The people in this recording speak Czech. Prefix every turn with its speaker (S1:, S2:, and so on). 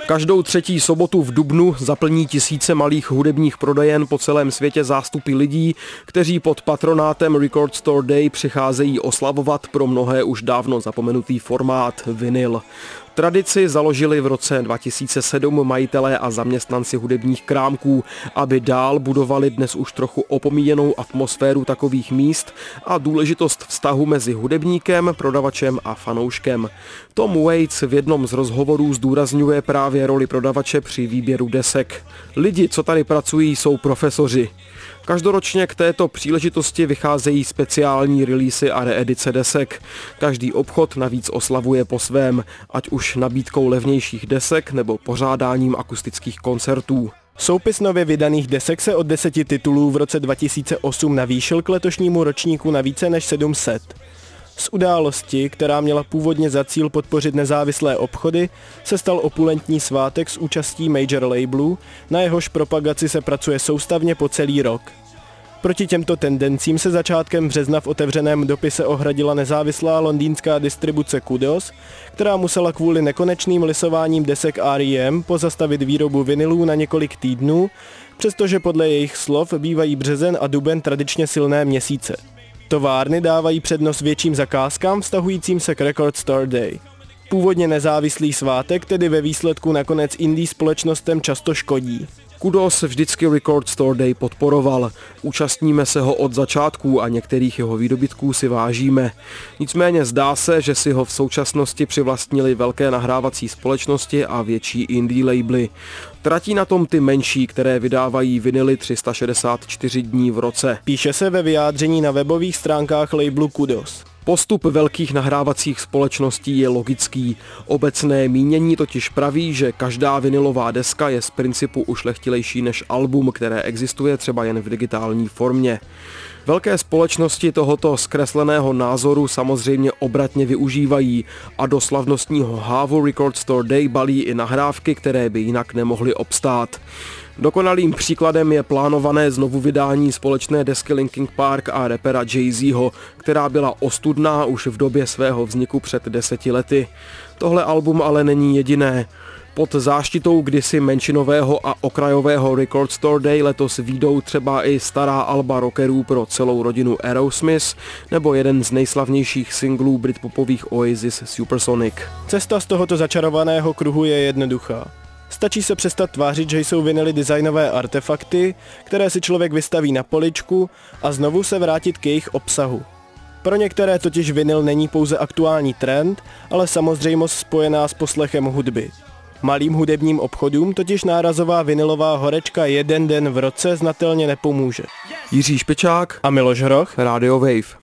S1: Každou třetí sobotu v dubnu zaplní tisíce malých hudebních prodejen po celém světě zástupy lidí, kteří pod patronátem Record Store Day přicházejí oslavovat pro mnohé už dávno zapomenutý formát vinyl. Tradici založili v roce 2007 majitelé a zaměstnanci hudebních krámků, aby dál budovali dnes už trochu opomíjenou atmosféru takových míst a důležitost vztahu mezi hudebníkem, prodavačem a fanouškem. Tom Waits v jednom z rozhovorů zdůrazňuje právě roli prodavače při výběru desek. Lidi, co tady pracují, jsou profesoři. Každoročně k této příležitosti vycházejí speciální releasy a reedice desek. Každý obchod navíc oslavuje po svém, ať už nabídkou levnějších desek nebo pořádáním akustických koncertů.
S2: Soupis nově vydaných desek se od 10 titulů v roce 2008 navýšil k letošnímu ročníku na více než 700. Z události, která měla původně za cíl podpořit nezávislé obchody, se stal opulentní svátek s účastí major labelů, na jehož propagaci se pracuje soustavně po celý rok. Proti těmto tendencím se začátkem března v otevřeném dopise ohradila nezávislá londýnská distribuce Kudos, která musela kvůli nekonečným lisováním desek R.E.M. pozastavit výrobu vinylů na několik týdnů, přestože podle jejich slov bývají březen a duben tradičně silné měsíce. Továrny dávají přednost větším zakázkám vztahujícím se k Record Store Day. Původně nezávislý svátek tedy ve výsledku nakonec indie společnostem často škodí.
S1: Kudos vždycky Record Store Day podporoval. Účastníme se ho od začátků a některých jeho výdobytků si vážíme. Nicméně zdá se, že si ho v současnosti přivlastnili velké nahrávací společnosti a větší indie labely. Tratí na tom ty menší, které vydávají vinily 364 dní v roce.
S2: Píše se ve vyjádření na webových stránkách labelu Kudos.
S1: Postup velkých nahrávacích společností je logický. Obecné mínění totiž praví, že každá vinylová deska je z principu ušlechtilejší než album, které existuje třeba jen v digitální formě. Velké společnosti tohoto zkresleného názoru samozřejmě obratně využívají a do slavnostního hávu Record Store Day balí i nahrávky, které by jinak nemohly obstát. Dokonalým příkladem je plánované znovuvydání společné desky Linkin Park a rapera Jay-Zho, která byla ostudná už v době svého vzniku před 10 lety. Tohle album ale není jediné. Pod záštitou kdysi menšinového a okrajového Record Store Day letos vyjdou třeba i stará alba rockerů pro celou rodinu Aerosmith nebo jeden z nejslavnějších singlů britpopových Oasis Supersonic.
S2: Cesta z tohoto začarovaného kruhu je jednoduchá. Stačí se přestat tvářit, že jsou vinily designové artefakty, které si člověk vystaví na poličku a znovu se vrátit k jejich obsahu. Pro některé totiž vinyl není pouze aktuální trend, ale samozřejmost spojená s poslechem hudby. Malým hudebním obchodům totiž nárazová vinylová horečka jeden den v roce znatelně nepomůže.
S1: Jiří Špičák
S2: a Miloš Hroch,
S1: Radio Wave.